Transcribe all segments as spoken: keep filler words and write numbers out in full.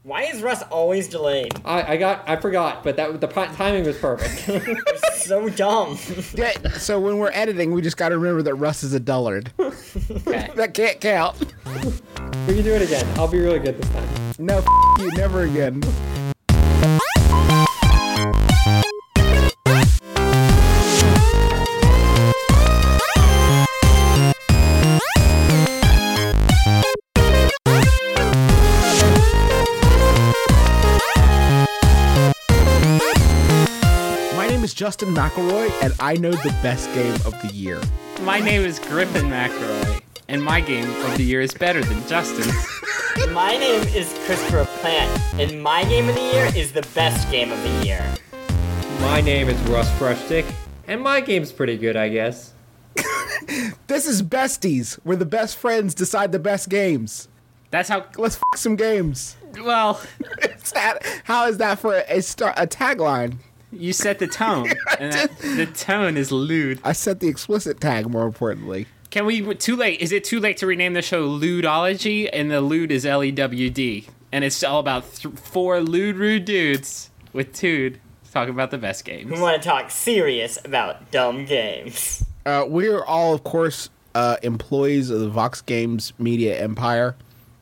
Why is Russ always delayed? I, I got I forgot, but that the timing was perfect. It's so dumb. Yeah, so when we're editing, we just got to remember that Russ is a dullard. Okay. That can't count. We can do it again. I'll be really good this time. No, f- you, never again. Justin McElroy, and I know the best game of the year. My name is Griffin McElroy, and my game of the year is better than Justin's. My name is Christopher Plant, and my game of the year is the best game of the year. My name is Russ Frushtick, and my game's pretty good, I guess. This is Besties, where the best friends decide the best games. That's how... Let's f*** some games. Well... that, how is that for a, star, a tagline? You set the tone, and that, the tone is lewd. I set the explicit tag, more importantly. Can we, too late, is it too late to rename the show Ludology? And the lewd is L E W D. And it's all about th- four lewd, rude dudes with Tude talking about the best games. We want to talk serious about dumb games. Uh, we're all, of course, uh, employees of the Vox Games media empire.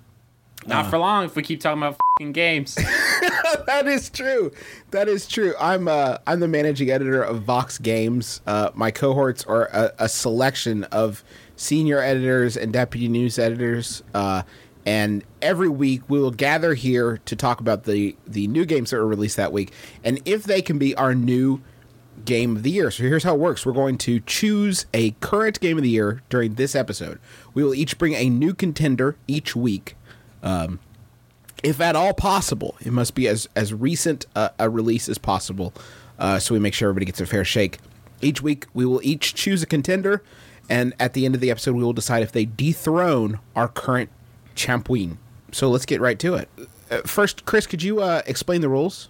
Not uh, for long if we keep talking about f***ing games. That is true. That is true. I'm uh, I'm the managing editor of Vox Games. Uh, my cohorts are a, a selection of senior editors and deputy news editors. Uh, and every week we will gather here to talk about the, the new games that were released that week. And if they can be our new game of the year. So here's how it works. We're going to choose a current game of the year during this episode. We will each bring a new contender each week. Um, if at all possible, it must be as, as recent uh, a release as possible, uh, so we make sure everybody gets a fair shake. Each week, we will each choose a contender, and at the end of the episode, we will decide if they dethrone our current champion. So let's get right to it. Uh, first, Chris, could you uh, explain the rules?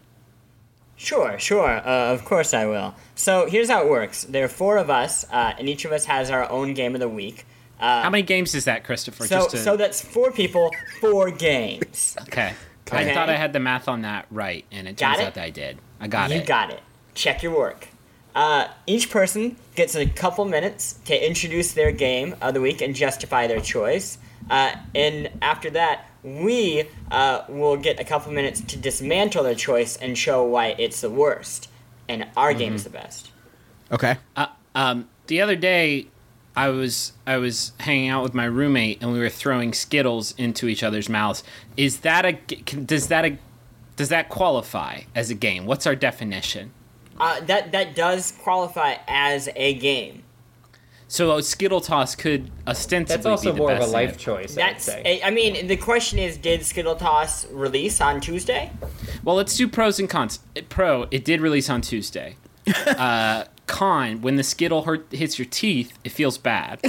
Sure, sure. Uh, of course I will. So here's how it works. There are four of us, uh, and each of us has our own game of the week. Uh, How many games is that, Christopher? So, Just to... so that's four people, four games. Okay. Okay. I thought I had the math on that right, and it Got turns it? out that I did. I got you it. You got it. Check your work. Uh, each person gets a couple minutes to introduce their game of the week and justify their choice. Uh, and after that, we uh, will get a couple minutes to dismantle their choice and show why it's the worst. And our mm-hmm. game is the best. Okay. Uh, um, the other day... I was I was hanging out with my roommate and we were throwing Skittles into each other's mouths. Is that a does that a does that qualify as a game? What's our definition? Uh, that that does qualify as a game. So a Skittle toss could ostensibly That's also be the more best of a life thing. choice. That's I'd say. I mean the question is, did Skittle Toss release on Tuesday? Well, let's do pros and cons. Pro, it did release on Tuesday. uh, con, when the Skittle hurt, hits your teeth, it feels bad.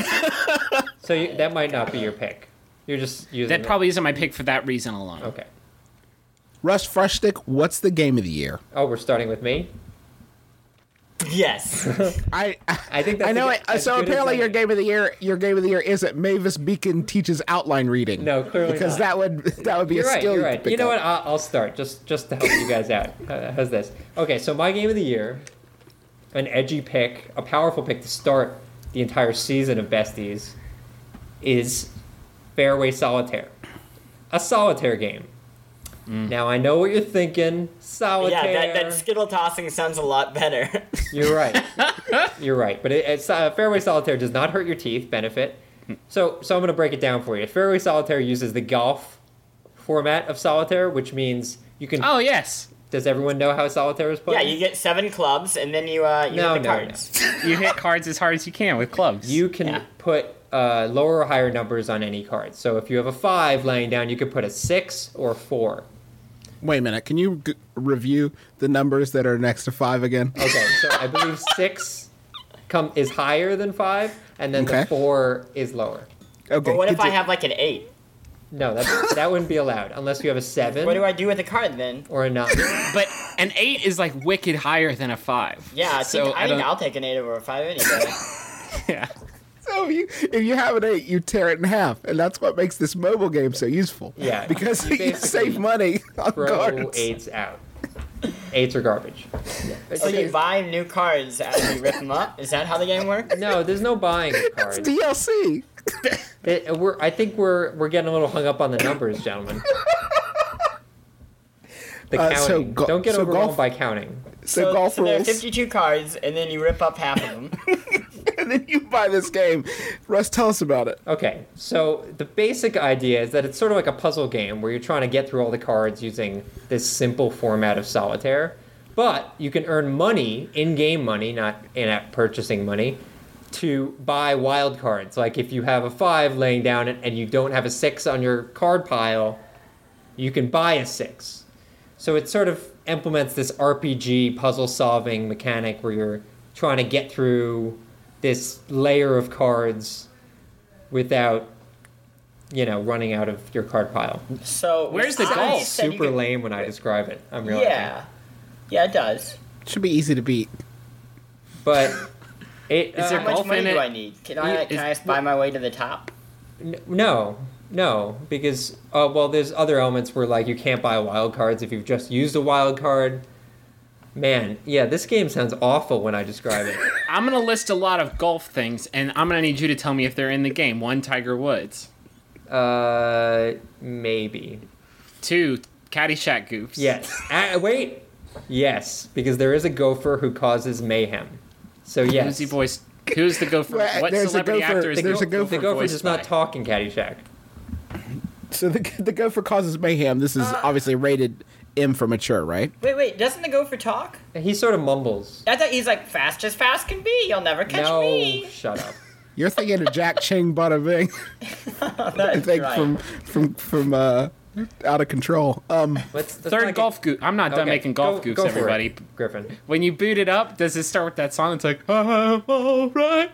So you, that might not be your pick. You're just using That it. probably isn't my pick for that reason alone. Okay. Russ Frushtick, what's the game of the year? Oh, we're starting with me? Yes. I I think that's I know a, it. So as good apparently as your any. game of the year, your game of the year isn't Mavis Beacon teaches outline reading. No, clearly because not. that would that would be You're a right, skill. you're you right. could pick You know up. what? I'll, I'll start just just to help you guys out. Uh, how's this? Okay, so my game of the year, an edgy pick, a powerful pick to start the entire season of Besties, is Fairway Solitaire, a solitaire game. Mm. Now I know what you're thinking. Solitaire. Yeah, that, that Skittle tossing sounds a lot better. You're right. You're right. But it, it's uh, Fairway Solitaire does not hurt your teeth. Benefit. So, so I'm going to break it down for you. Fairway Solitaire uses the golf format of solitaire, which means you can. Oh yes. Does everyone know how solitaire is played? Yeah, you get seven clubs, and then you uh you No, hit the no, cards. You hit cards as hard as you can with clubs. You can Yeah. put uh, lower or higher numbers on any card. So if you have a five laying down, you could put a six or a four. Wait a minute. Can you g- review the numbers that are next to five again? Okay, so I believe six come is higher than five, and then Okay. the four is lower. Okay. But what if I continue. have like an eight? No, that that wouldn't be allowed unless you have a seven What do I do with the card then? or a nine. But an eight is like wicked higher than a five. Yeah, I so think I I mean, don't. I'll take an eight over a five anyway. Yeah. So no, you, if you have an eight, you tear it in half, and that's what makes this mobile game so useful. Yeah, because you you, basically save money on Throw cards. eights out. Eights are garbage. So you buy new cards as you rip them up? Is that how the game works? No, there's no buying of It's cards. D L C. It, we're, I think we're we're getting a little hung up on the numbers, gentlemen. The Uh, counting. so go- Don't get so overwhelmed golf- by counting. So, So, golf so there are rules, fifty-two cards, and then you rip up half of them. and then you buy this game. Russ, tell us about it. Okay, so the basic idea is that it's sort of like a puzzle game where you're trying to get through all the cards using this simple format of solitaire. But you can earn money, in-game money, not in-app purchasing money, to buy wild cards. Like if you have a five laying down and you don't have a six on your card pile, you can buy a six. So it sort of implements this R P G puzzle-solving mechanic where you're trying to get through this layer of cards without, you know, running out of your card pile. So Where's the I golf? said you Super could- lame when I describe it. I'm realizing. Yeah, yeah, it does. Should be easy to beat. But it. Is there uh, How much golf money in do it? I need? Can I Is- can I buy my way to the top? n- no, no, because uh, well, there's other elements where like you can't buy wild cards if you've just used a wild card. Man, yeah, this game sounds awful when I describe it. I'm gonna list a lot of golf things, and I'm gonna need you to tell me if they're in the game. One, Tiger Woods. Uh, maybe. Two, Caddyshack goofs. Yes. Uh, wait. Yes, because there is a gopher who causes mayhem. So yes. Who's he voiced? Who's the gopher? Well, What there's a celebrity gopher- actor is there's the a gopher- The gopher voiced does not by? talk in Caddyshack. So the the gopher causes mayhem. This is obviously rated M for mature, right? Wait, wait, doesn't the gopher talk? He sort of mumbles. I thought he's like fast as fast can be. You'll never catch no, me. shut up. You're thinking of Jack Ching Bada Bing. I That's think right. from from from uh, Out of Control. Um, Let's, let's Third not golf goof. I'm not get- done okay, making golf go- goofs, go for everybody. it, Griffin. When you boot it up, does it start with that song? It's like, I'm alright.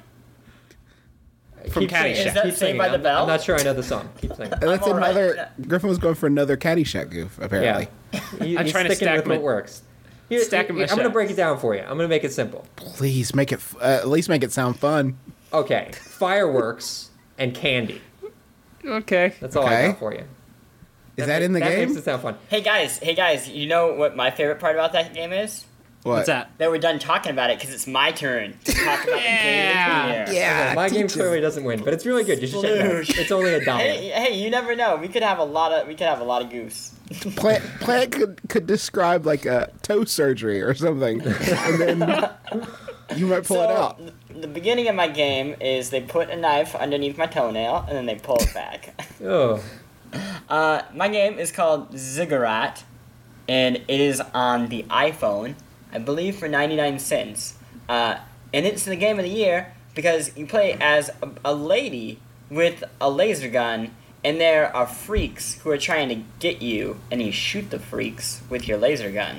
From Keep singing. Caddyshack. Is that Keep Saved singing. by the I'm- Bell? I'm not sure I know the song. Keep singing. and that's I'm all right. another. Griffin was going for another Caddyshack goof, apparently. Yeah. He, I'm he's trying to sticking stack with my- what works. Here, stacking here- my I'm going to shots. break it down for you. I'm going to make it simple. Please make it. f- Uh, at least make it sound fun. Okay. Fireworks and candy. Okay. That's all I Okay. got for you. Is that in the that game? makes it sound fun. Hey guys, hey guys, you know what my favorite part about that game is? What? What's that? That we're done talking about it because it's my turn to talk about Yeah. the game of the year. Yeah. Okay, my game teach clearly us. doesn't win, but it's really good. You should check it out. Sploosh. It's only a dollar. Hey, hey, you never know. We could have a lot of we could have a lot of goose. Plant, Plant could could describe like a toe surgery or something, and then you might pull so, it out. th- The beginning of my game is they put a knife underneath my toenail and then they pull it back. Oh, Uh, my game is called Ziggurat, and it is on the iPhone, I believe for ninety-nine cents. Uh, and it's the game of the year because you play as a, a lady with a laser gun, and there are freaks who are trying to get you, and you shoot the freaks with your laser gun.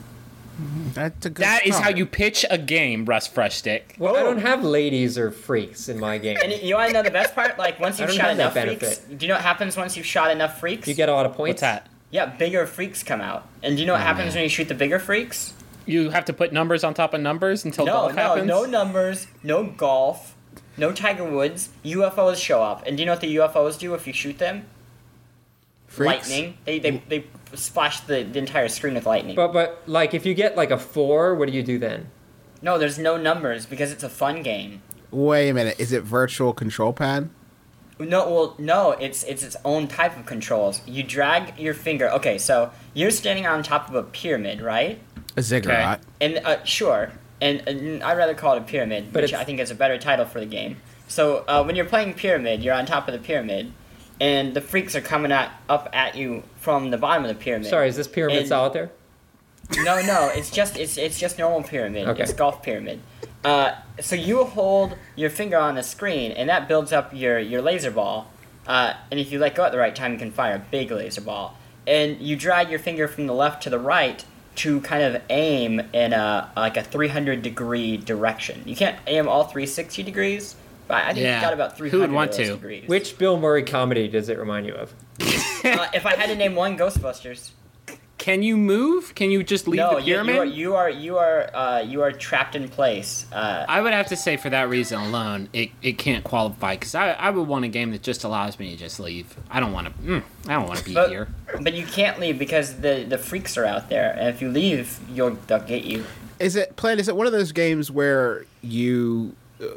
That's a good That is start. how you pitch a game, Russ Fresh Stick. well, I Oh. don't have ladies or freaks in my game. And you want to know the best part? Like, once I you've don't shot have that enough freaks, benefit. do you know what happens once you've shot enough freaks? You get a lot of points. What's that? Yeah, bigger freaks come out. And do you know what Oh, happens man. when you shoot the bigger freaks? You have to put numbers on top of numbers until No, golf no, happens? no numbers, no golf, no Tiger Woods. U F Os show up. And do you know what the U F Os do if you shoot them? Freaks? Lightning. They, they, they splash the, the entire screen with lightning. But but like if you get like a four, what do you do then? no, there's no numbers because it's a fun game. Wait a minute. Is it virtual control pad? No, well, no, it's it's its own type of controls. You drag your finger. Okay, so you're standing on top of a pyramid, right? A ziggurat. And uh, sure, and, and I'd rather call it a pyramid, But which it's- I think is a better title for the game. So uh, when you're playing pyramid, you're on top of the pyramid, and the freaks are coming at, up at you from the bottom of the pyramid. Sorry, is this pyramid And- solitaire? No, no, it's just it's it's just normal pyramid. Okay. It's golf pyramid. Uh, so you hold your finger on the screen, and that builds up your your laser ball. Uh, and if you let go at the right time, you can fire a big laser ball. And you drag your finger from the left to the right to kind of aim in a like a three hundred degree direction. You can't aim all three hundred sixty degrees, but I think Yeah. you got about three Who hundred would want of those to? degrees. Which Bill Murray comedy does it remind you of? uh, if I had to name one, Ghostbusters. Can you move? Can you just leave No, the you, pyramid? you are you are you are uh, you are trapped in place. Uh, I would have to say, for that reason alone, it, it can't qualify because I, I would want a game that just allows me to just leave. I don't want to. Mm, I don't want to be but, here. but you can't leave because the the freaks are out there, and if you leave, you'll they'll get you. Is it Plan? Is it one of those games where you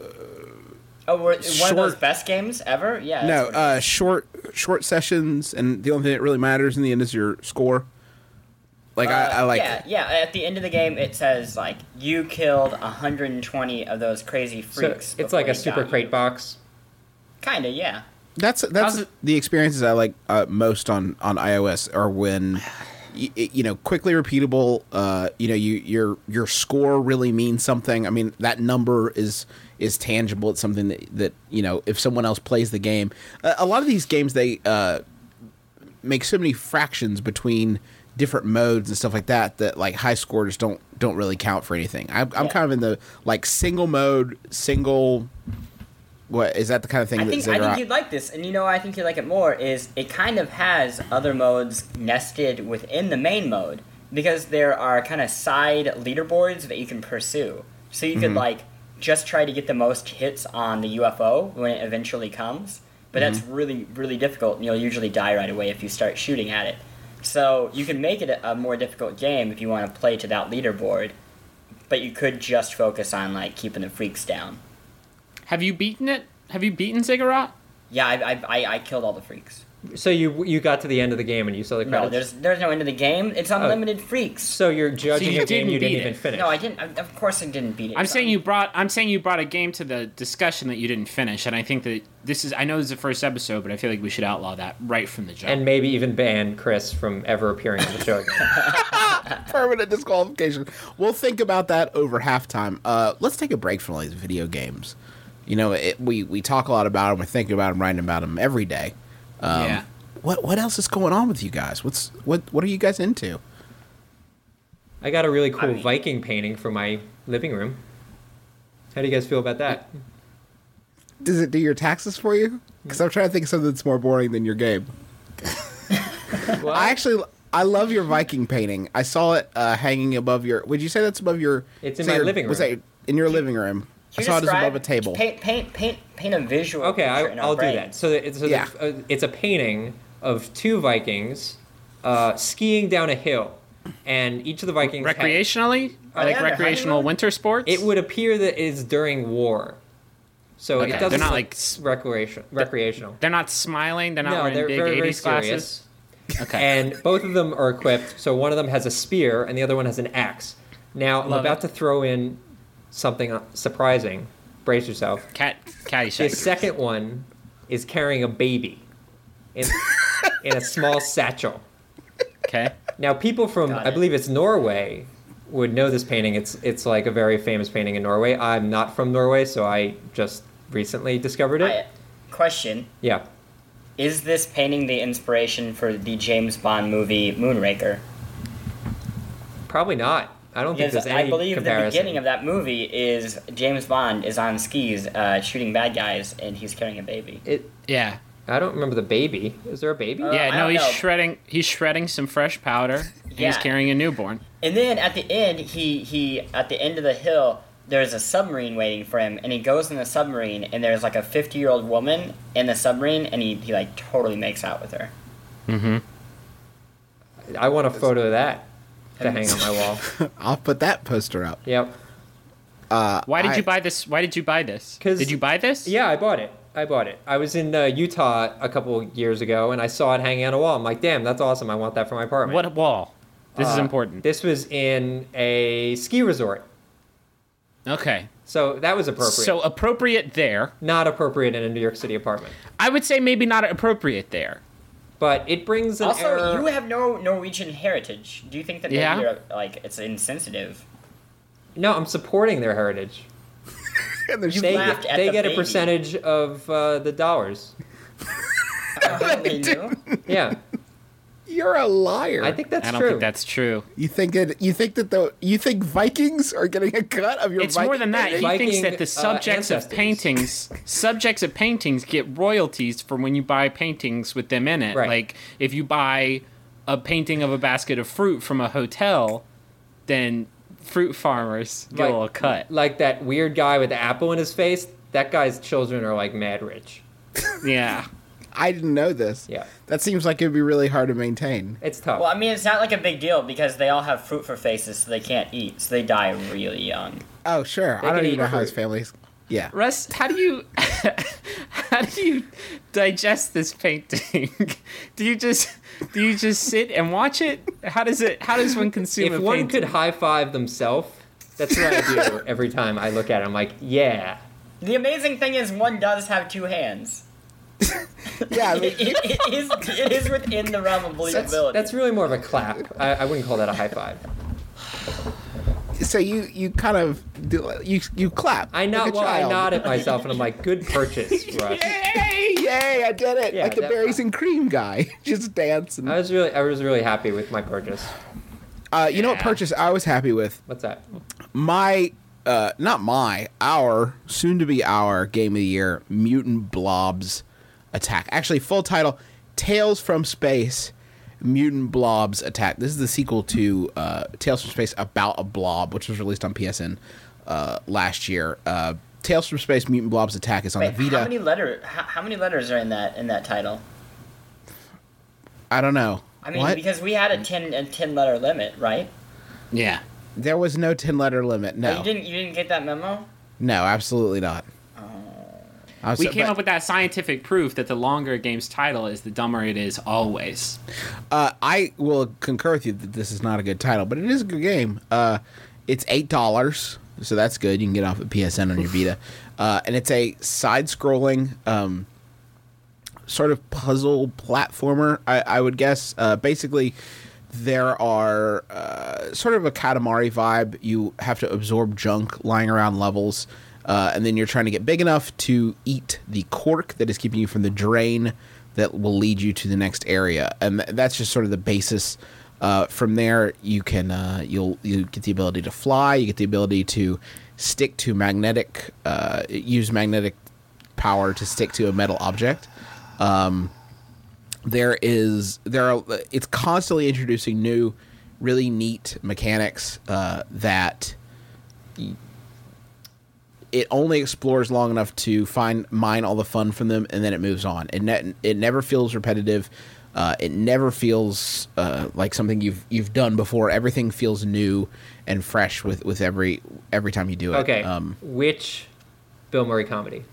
Oh, we're, one Short- of those best games ever? Yeah. no that's what- uh, short short sessions, and the only thing that really matters in the end is your score? Like I, I Uh, like. Yeah, yeah. At the end of the game, it says like you killed one hundred twenty of those crazy So freaks. it's like a before they super got crate you. box. Kinda, yeah. That's that's How's it- the experiences I like uh, most on on iOS are when y- y- you know quickly repeatable. Uh, you know, you your your score really means something. I mean, that number is is tangible. It's something that that you know if someone else plays the game. Uh, a lot of these games they uh, make so many fractions between different modes and stuff like that that like high scores don't don't really count for anything. I'm, I'm Yeah. kind of in the like single mode, single. What is that the kind of thing I that think I Ziggurat- think you'd like this, and you know I think you'd like it more. Is it kind of has other modes nested within the main mode because there are kind of side leaderboards that you can pursue. So you could like just try to get the most hits on the U F O when it eventually comes, but that's really really difficult, and you'll usually die right away if you start shooting at it. So you can make it a, a more difficult game if you want to play to that leaderboard, but you could just focus on like keeping the freaks down. Have you beaten it? Have you beaten Ziggurat? Yeah, I I, I, I killed all the freaks. So you you got to the end of the game and you saw the No, credits. there's there's no end to the game. It's unlimited freaks. So you're judging you a game didn't you didn't beat even it. finish. No, I didn't. I, of course, I didn't beat it. I'm saying son. you brought. I'm saying you brought a game to the discussion that you didn't finish, and I think that this is. I know this is the first episode, but I feel like we should outlaw that right from the jump. And maybe even ban Chris from ever appearing on the show again. Permanent disqualification. We'll think about that over halftime. Uh, let's take a break from all these video games. You know, it, we we talk a lot about them. We're thinking about them, writing about them every day. Um, yeah. What what else is going on with you guys? What's what what are you guys into? I got a really cool I mean- Viking painting for my living room. How do you guys feel about that? Does it do your taxes for you? Because I'm trying to think of something that's more boring than your game. Well, I actually I love your Viking painting. I saw it uh, hanging above your. Would you say that's above your? It's in say my your- living Was room. that in your living room? I Can you saw it as describe- above a table. Paint paint paint paint a visual. okay, picture I, in our I'll do brain. that. So, it's, so Yeah. the, uh, it's a painting of two Vikings uh, skiing down a hill, and each of the Vikings had- Recreationally, Oh, like yeah, they're recreational honeymoon? winter sports. it would appear that it's during war, so Okay, it they're doesn't not, look like, s- recreation recreational. They're not smiling. They're not No, wearing they're big very very eighties glasses. serious. Okay. And both of them are equipped. So one of them has a spear, and the other one has an axe. Now I'm Love about it. to throw in something surprising. Brace yourself. Cat The Caddyshack. second one is carrying a baby in, in a small satchel. Okay. Now, people from Got I it. believe it's Norway would know this painting. It's it's like a very famous painting in Norway. I'm not from Norway, so I just recently discovered it. I, question: Yeah. Is this painting the inspiration for the James Bond movie Moonraker? Probably not. I don't think Because there's any I believe comparison. the beginning of that movie is James Bond is on skis uh, shooting bad guys, and he's carrying a baby. It, Yeah. I don't remember the baby. Is there a baby? Uh, Yeah. I No, don't he's know. shredding. He's shredding some fresh powder. And He's Yeah. carrying a newborn. And then at the end, he he at the end of the hill, there's a submarine waiting for him, and he goes in the submarine, and there's like a fifty year old woman in the submarine, and he, he like totally makes out with her. Mm-hmm. I want a photo of that to hang on my wall. I'll put that poster up. Yep. Uh, Why did I- you buy this? Why did you buy this? 'Cause- Did you buy this? Yeah, I bought it. I bought it. I was in uh, Utah a couple years ago, and I saw it hanging on a wall. I'm like, damn, that's awesome. I want that for my apartment. What wall? This is Uh, important. This was in a ski resort, Okay. so that was appropriate. So appropriate there. Not appropriate in a New York City apartment, I would say maybe not appropriate there. but it brings an Also, error. you have no Norwegian heritage. Do you think that maybe Yeah. you're, like it's insensitive? No, I'm supporting their heritage. And there's They, laughed at they the get a baby. percentage of uh, the dollars. Oh, they do? Yeah, You're a liar. I think that's I don't true. think that's true. you think it. You think that the you think Vikings are getting a cut of your. It's Viking more than that. He Viking, thinks that the uh, subjects of ancestors. paintings, subjects of paintings, get royalties for when you buy paintings with them in it. Right. Like if you buy a painting of a basket of fruit from a hotel, then fruit farmers get Like- a little cut. Like that weird guy with the apple in his face. That guy's children are like mad rich. Yeah. I didn't know this. Yeah. That seems like it'd be really hard to maintain. It's tough. Well, I mean, it's not like a big deal because they all have fruit for faces, so they can't eat, so they die really young. Oh, sure. They I don't can even eat know how his fruit. family's. Yeah. Russ, how do you how do you digest this painting? do you just do you just sit and watch it? How does it how does one consume if a one painting? could high five themselves, that's what I do every time I look at it. I'm like, yeah. The amazing thing is, one does have two hands. Yeah. I mean, It, it, it, is, it is within the realm of That's, believability. that's really more of a clap. I, I wouldn't call that a high five. so you you kind of do, you you clap. I nod. like a Well, I child. nod at myself, and I'm like, good purchase, Russ. Yay! Yay! I did it! Yeah, like the that- berries and cream guy, just dancing. I was really, I was really happy with my purchase. Uh, you know what Yeah. purchase I was happy with? What's that? My, uh, not my, our, soon to be our game of the year, Mutant Blobs Attack. Actually, full title, Tales from Space, Mutant Blobs Attack. This is the sequel to uh, Tales from Space About a Blob, which was released on P S N uh, last year. Uh, Tales from Space, Mutant Blobs Attack is on Wait, the Vita. how many letter? How, how many letters are in that in that title? I don't know. I mean, What? because we had a ten a ten letter limit, right? Yeah. There was no ten-letter limit. Oh, No. you didn't you didn't get that memo? No, absolutely not. I was We so- came but- up with that scientific proof that the longer a game's title is, the dumber it is always. Uh, I will concur with you that this is not a good title, but it is a good game. Uh, it's eight dollars, so that's good. You can get it off at P S N on your Vita, uh, and it's a side-scrolling um, sort of puzzle platformer. I, I would guess. Uh, basically, there are uh, sort of a Katamari vibe. You have to absorb junk lying around levels. Uh, and then you're trying to get big enough to eat the cork that is keeping you from the drain that will lead you to the next area, and th- that's just sort of the basis. Uh, from there, you can uh, you'll you get the ability to fly. You get the ability to stick to magnetic, uh, use magnetic power to stick to a metal object. Um, there is there are it's constantly introducing new, really neat mechanics uh, that. Y- It only explores long enough to find mine all the fun from them, and then it moves on. It ne- it never feels repetitive. Uh, it never feels uh, like something you've you've done before. Everything feels new and fresh with, with every every time you do it. Okay. Um, Which Bill Murray comedy?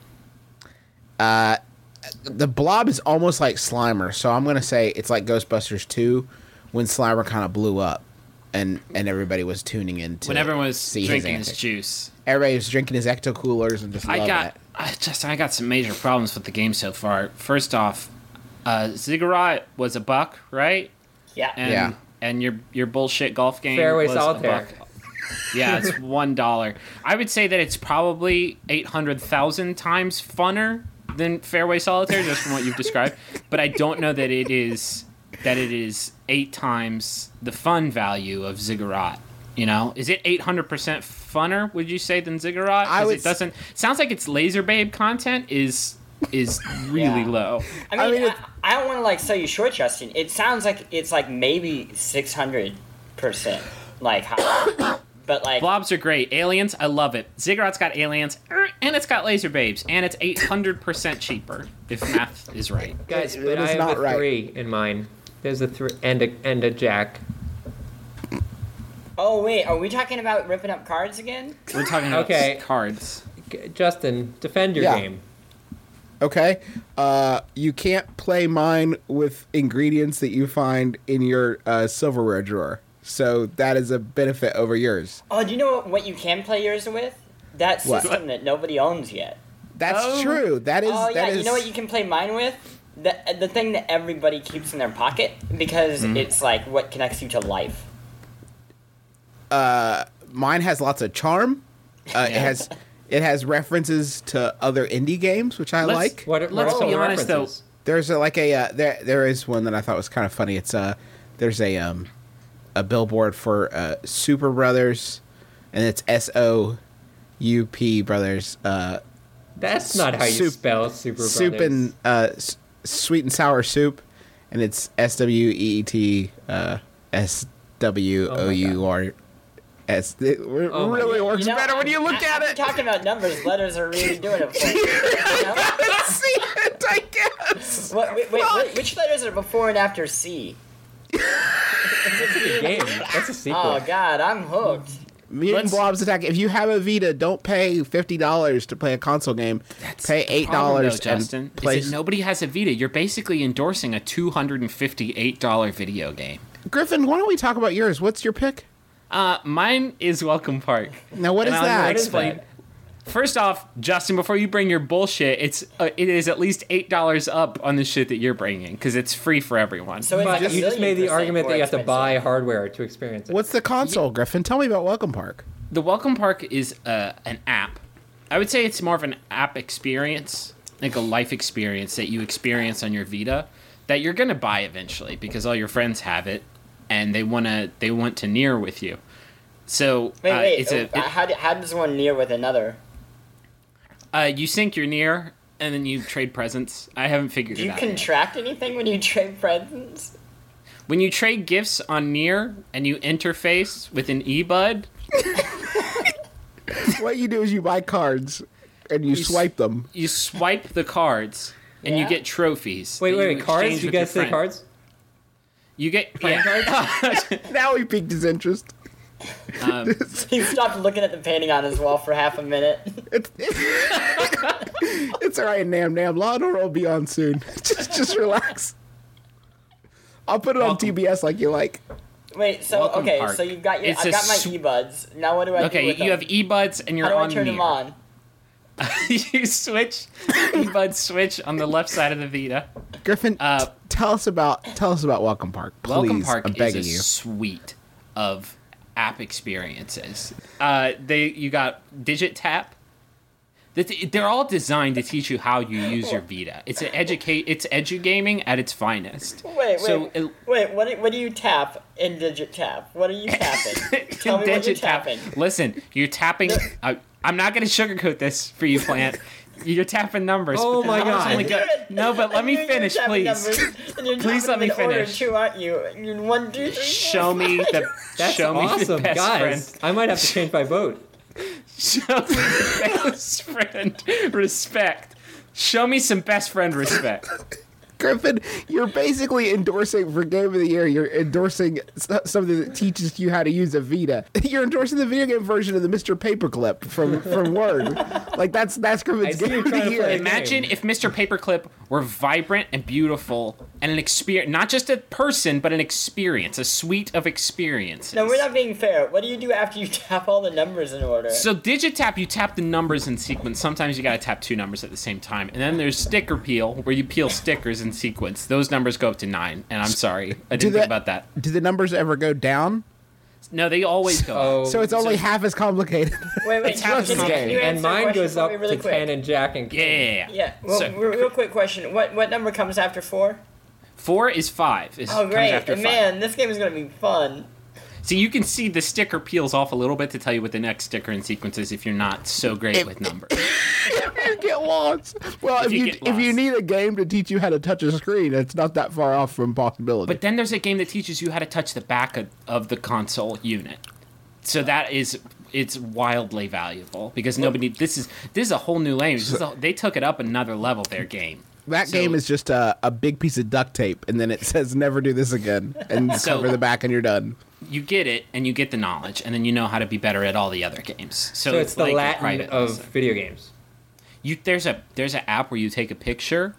the Blob is almost like Slimer, so I'm gonna say it's like Ghostbusters two, when Slimer kind of blew up, and and everybody was tuning in to When everyone was see drinking his, antics. juice. Everybody was drinking his ecto coolers and just I loving got it. I just I got some major problems with the game so far. First off, uh, Ziggurat was a buck, right? Yeah. And, Yeah. And your your bullshit golf game Fairway was Solitaire. a buck. Yeah, it's one dollar. I would say that it's probably eight hundred thousand times funner than Fairway Solitaire, just from what you've described. But I don't know that it is that it is eight times the fun value of Ziggurat. You know, is it eight hundred percent funner? Would you say than Ziggurat? I 'Cause would it doesn't. Sounds like its Laser Babe content is is really Yeah. low. I I mean, mean, I, it- I don't want to like sell you short, Justin. It sounds like it's like maybe six hundred percent, like high. But like, Blobs are great. Aliens, I love it. Ziggurat's got aliens, er, and it's got laser babes, and it's eight hundred percent cheaper if math is right. Guys, It- but it I is have not a right. three in mine. There's a three and a and a jack. oh wait, are we talking about ripping up cards again? We're talking about Okay. cards. G- Justin, defend your Yeah. game. Okay. Uh, you can't play mine with ingredients that you find in your uh, silverware drawer. So that is a benefit over yours. Oh, do you know what, what you can play yours with? That What? system that nobody owns yet. That's Oh. true. That is. Oh yeah, that is. you know what you can play mine with? The the thing that everybody keeps in their pocket because Mm-hmm. it's like what connects you to life. Mine has lots of charm. Uh, It has. It has references to other indie games, which I Let's- like. What, what Let's are some be of the honest, though. references? There's a, like a uh, there there is one that I thought was kind of funny. It's uh there's a um a billboard for uh Super Brothers, and it's S O U P Brothers. Uh, That's not how you soup- spell Super soup Brothers. and uh, s- sweet and sour soup, and it's S W E E T uh, S W O U R S. It re- Oh my really God. works You know, better when you look I- at I'm it. talking about numbers. Letters are really doing it for you. You know? See it, I guess. What, wait, wait, wait, which letters are before and after C? Game. That's a sequel. Oh God, I'm hooked. Mutant Let's- Blobs Attack. If you have a Vita, don't pay fifty dollars to play a console game. pay The eight problem, though, dollars Justin, and play. is that nobody has a Vita. You're basically endorsing a two hundred and fifty-eight dollar video game. Griffin, why don't we talk about yours? What's your pick? Uh, mine is Welcome Park. Now, what is And I'm that? gonna What is explain. that? First off, Justin, before you bring your bullshit, it's uh, it is at least eight dollars up on the shit that you're bringing because it's free for everyone. So it's But like a you just million made the percent argument more that you have to expensive. buy hardware to experience it. What's the console, Griffin? Tell me about Welcome Park. The Welcome Park is uh, an app. I would say it's more of an app experience, like a life experience that you experience on your Vita that you're gonna buy eventually because all your friends have it and they wanna they want to near with you. So Wait, uh, wait. it's a uh, it, how, do- how does one near with another? uh, you sync your near and then you trade presents. I haven't figured Do it you out. yet. contract anything when you trade presents? When you trade gifts on near and you interface with an eBud, What you do is you buy cards and you, s- swipe them. you swipe the cards and you Yeah. get trophies. Wait, that wait, you wait. Cards? exchange You with your guys say friend. cards? You get yeah. Now he piqued his interest. um, He stopped looking at the painting on his wall for half a minute. It's, it's all right, Nam Nam. Law and Order will be on soon. just, just relax. I'll put it on Welcome. T B S like you like. Wait, so Welcome okay, Park. so you've got your, It's I've a got my sw- earbuds. Now what do I do okay, with you them? have earbuds and you're How do I on turn near. them on? You switch earbud switch on the left side of the Vita. Griffin, Uh, t- tell us about tell us about Welcome Park, please. Welcome Park I'm is begging a you. suite of app experiences. Uh, they you got Digit Tap. That- They're all designed to teach you how you use your Vita. It's an educate. It's edugaming at its finest. Wait, wait, So, it- wait. What do, what do you tap in Digit Tap? What are you tapping? Tell me what you're Digit Tap. tapping. Listen, you're tapping. I, I'm not going to sugarcoat this for you, Plant. You're tapping numbers. Oh but the my numbers God. only go- No, but let me I knew you were finish, tapping please. numbers, and you're Please tapping let them me in order finish. too, aren't you? You're one, two, three, four, Show me the. That's show me the awesome, best guys. friend. I might have to change my vote. Show me the best friend respect. Show me some best friend respect. Griffin, you're basically endorsing for Game of the Year. You're endorsing s- something that teaches you how to use a Vita. You're endorsing the video game version of the Mister Paperclip from from Word. Like that's that's I Griffin's see Game you're of the trying to Year. play a Imagine game. if Mister Paperclip were vibrant and beautiful and an experience, not just a person, but an experience, a suite of experiences. No, we're not being fair. What do you do after you tap all the numbers in order? So Digitap, you tap the numbers in sequence. Sometimes you gotta tap two numbers at the same time. And then there's sticker peel, where you peel stickers in sequence. Those numbers go up to nine. And I'm sorry, I didn't that- think about that. Do the numbers ever go down? No, they always go Oh, up. So it's only half as complicated. wait, wait. It's half can, the you- game. can you and answer a mine question goes for up me really to quick? ten and Jack and Yeah, yeah, yeah. Yeah. Well, So, real, real quick question. What what number comes after four? four is five. Is, Oh, comes great. after five. Man, this game is going to be fun. So you can see the sticker peels off a little bit to tell you what the next sticker in sequence is if you're not so great If- with numbers. You get lost. Well, if, If you you get if you lost. need a game to teach you how to touch a screen, it's not that far off from possibility. But then there's a game that teaches you how to touch the back of, of the console unit. So that is it's wildly valuable because nobody this is this is a whole new lane. This is a- they took it up another level their game. that so- game is just a, a big piece of duct tape, and then it says "Never do this again," and So- cover the back, and you're done. You get it and you get the knowledge and then you know how to be better at all the other games. So, So it's the like a Latin private of lesson. video games. You there's a there's an app where you take a picture,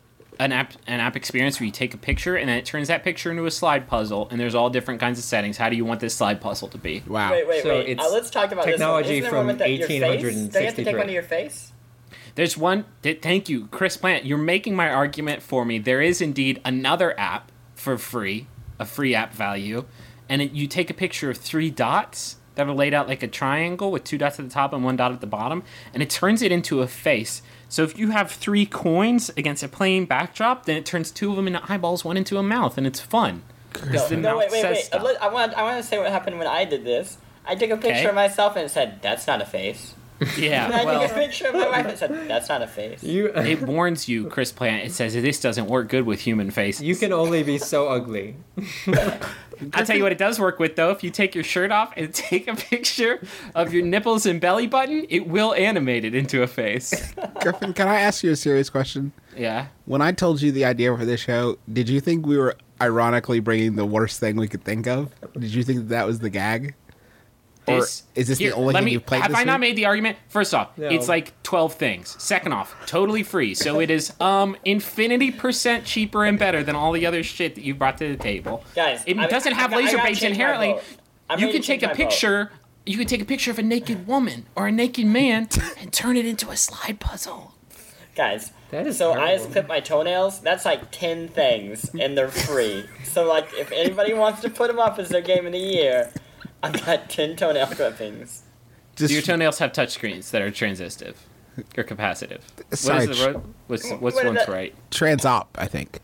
an app an app experience where you take a picture and then it turns that picture into a slide puzzle and there's all different kinds of settings. How do you want this slide puzzle to be? Wow. Wait, wait, So wait. it's Uh, let's talk about technology this one. Isn't there one from with that- your face? eighteen Do you have to take sixty-three. one to your face? There's one. Th- thank you, Chris Plant. You're making my argument for me. There is indeed another app for free, a free app value, and it, you take a picture of three dots that are laid out like a triangle with two dots at the top and one dot at the bottom, and it turns it into a face. So if you have three coins against a plain backdrop, then it turns two of them into eyeballs, one into a mouth, and it's fun. Because the No, mouth wait, wait, says wait. stuff. I want, I want to say what happened when I did this. I took a picture Okay. of myself and it said, "That's not a face." Yeah, And I took a well, picture of my wife and said, "That's not a face." You it warns you, Chris Plant. It says this doesn't work good with human faces. you can only be so ugly. I'll tell you what it does work with, though. If you take your shirt off and take a picture of your nipples and belly button, it will animate it into a face. Griffin, can I ask you a serious question? Yeah. When I told you the idea for this show, did you think we were ironically bringing the worst thing we could think of? Did you think that, that was the gag? Or This- is this here, the only let thing me, you've played Have this I not week? made the argument? First off, No. it's like twelve things. Second off, totally free. So it is um infinity percent cheaper and better than all the other shit that you brought to the table. Guys, it I- doesn't I- have I got- I laser gotta baits change my inherently. vote. I'm You ready can to take change a my vote. picture. You can take a picture of a naked woman or a naked man and turn it into a slide puzzle. Guys, That is so I terrible. just clip my toenails. That's like ten things, and they're free. So like, if anybody wants to put them up as their game of the year, I've got ten toenail clippings. Do Just, your toenails have touchchscreens that are transitive or capacitive? Sorry, What is the ro- what's what's What is one's that? right? Transop, I think.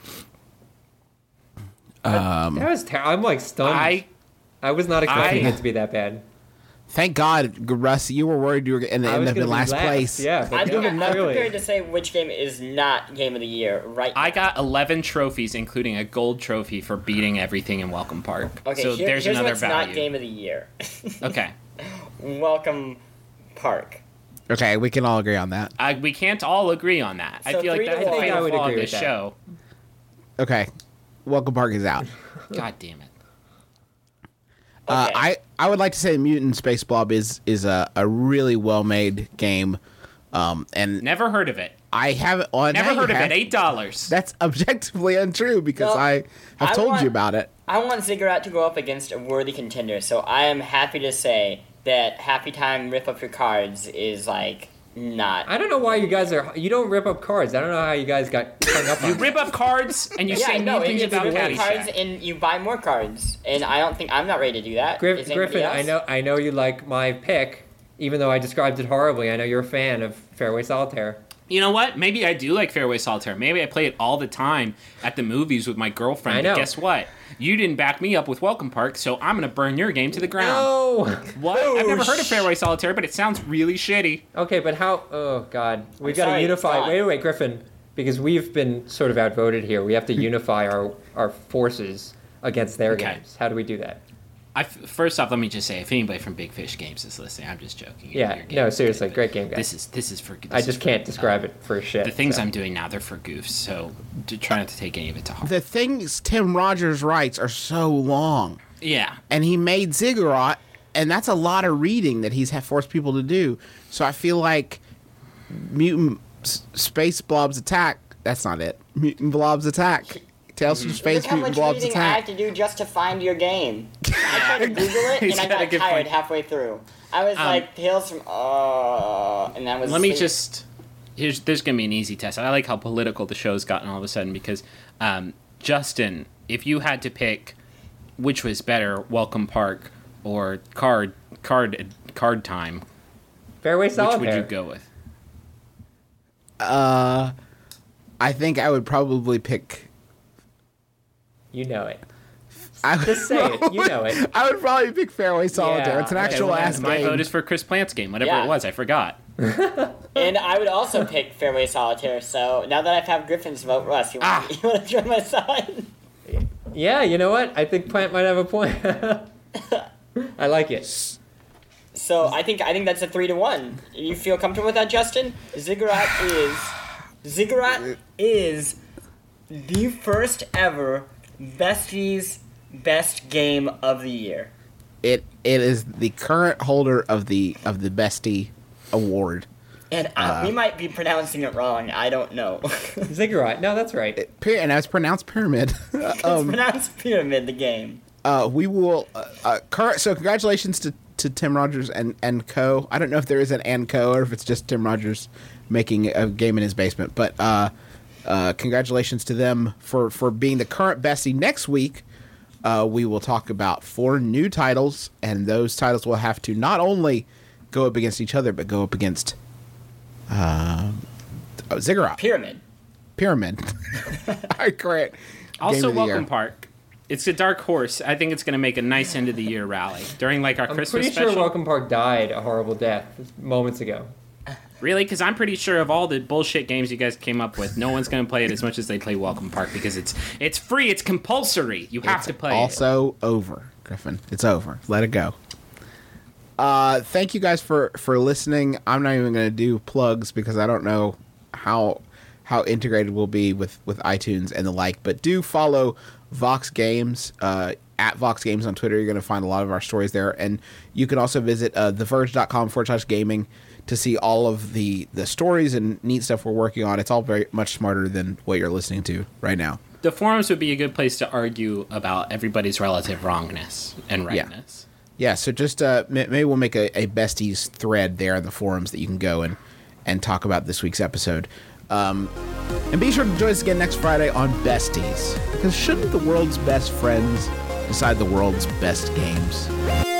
that was ter- I'm like stunned. I, I was not expecting I- it to be that bad. Thank God, Russ, you were worried you were going to I end was up gonna in be last place. Yeah, but I'm, no, I'm clearly. prepared to say which game is not game of the year right now. I got eleven trophies, including a gold trophy for beating everything in Welcome Park. Okay, so here- there's here's another what's value. not game of the year. Okay, Welcome Park. Okay, we can all agree on that. I, we can't all agree on that. I So feel like three to that's the one. fatal I would flaw of agree this with that. show. Okay, Welcome Park is out. God damn it! Uh, Okay. I, I would like to say Mutant Space Blob is is a, a really well made game, um, and Never heard of it. I haven't. Well, now Never you heard of have. it. Eight dollars. That's objectively untrue because Well, I have I told want- you about it. I want Ziggurat to go up against a worthy contender, so I am happy to say that Happy Time Rip Up Your Cards is like not. I don't know why you guys are. You don't rip up cards. I don't know how you guys got hung up on. You rip up cards and you yeah, say no, mean things it's about you rip cards Caddyshack. and you buy more cards, and I don't think I'm not ready to do that. Griff, Is anybody Griffin, else? I know, I know you like my pick, even though I described it horribly. I know you're a fan of Fairway Solitaire. You know what? Maybe I do like Fairway Solitaire. Maybe I play it all the time at the movies with my girlfriend. I But know. guess what? You didn't back me up with Welcome Park, so I'm gonna burn your game to the ground. No. What? I've never heard of Fairway Solitaire, but it sounds really shitty. Okay, but how? Oh God, we've I'm got to sorry, unify. Scott. Wait, wait, Griffin, because we've been sort of outvoted here. We have to unify our our forces against their Okay. games. How do we do that? I f- first off, let me just say, if anybody from Big Fish Games is listening, I'm just joking. Yeah, Your game no, is seriously, good, great game, guys. This is this is for. This I is just for, can't describe uh, it for shit. The things so. I'm doing now, they're for goofs, so to try not to take any of it to heart. The things Tim Rogers writes are so long, Yeah, and he made Ziggurat, and that's a lot of reading that he's ha- forced people to do. So I feel like Mutant S- Space Blob's Attack. That's not it. Mutant Blob's Attack. Tales from Look Space how Mutant much Blob's reading I have Attack. to do just to find your game. I tried to Google it He's and I got a got good tired point. halfway through. I was Um, like Tales from uh, and that was. let me asleep. just. Here's there's gonna be an easy test. I like how political the show's gotten all of a sudden because, um, Justin, if you had to pick, which was better, Welcome Park or Card Card Card Time, Fairway which Solitaire. would you go with? Uh, I think I would probably pick. You know it. I Just say it. You know it. I would probably pick Fairway Solitaire. Yeah, it's an okay, actual well, ass My game. vote is for Chris Plant's game, whatever Yeah. it was. I forgot. And I would also pick Fairway Solitaire. So now that I have Griffin's vote, Russ, you want, Ah. you want to join my side? Yeah, you know what? I think Plant might have a point. I like it. So I think I think that's a three to one. You feel comfortable with that, Justin? Ziggurat is Ziggurat is the first ever Besties Best Game of the Year. It it is the current holder of the of the Bestie award. And I, we might be pronouncing it wrong. I don't know. Ziggurat. No, that's right. Pyra- and it's pronounced pyramid. it's um, pronounced Pyramid, the game. uh, we will. Uh, uh, current. So congratulations to, to Tim Rogers and and co. I don't know if there is an and co or if it's just Tim Rogers making a game in his basement. But uh, uh, congratulations to them for for being the current Bestie. Next week, uh, we will talk about four new titles, and those titles will have to not only go up against each other, but go up against uh, oh, Ziggurat. Pyramid. Pyramid. All right, correct. Game Also, of the year. Welcome Park. It's a dark horse. I think it's going to make a nice end of the year rally during like our I'm Christmas pretty special. sure Welcome Park died a horrible death moments ago. Really? Because I'm pretty sure of all the bullshit games you guys came up with, no one's going to play it as much as they play Welcome Park because it's it's free. It's compulsory. You have It's to play also over, Griffin. It's over. Let it go. Uh, thank you guys for, for listening. I'm not even going to do plugs because I don't know how how integrated we'll be with, with iTunes and the like. But do follow Vox Games, uh, at Vox Games on Twitter. You're going to find a lot of our stories there. And you can also visit uh, theverge.com forward slash gaming to see all of the, the stories and neat stuff we're working on. It's all very much smarter than what you're listening to right now. it. The forums would be a good place to argue about everybody's relative wrongness and rightness. Yeah, so just uh, maybe we'll make a, a besties thread there in the forums that you can go and, and talk about this week's episode. Um, and be sure to join us again next Friday on Besties, because shouldn't the world's best friends decide the world's best games?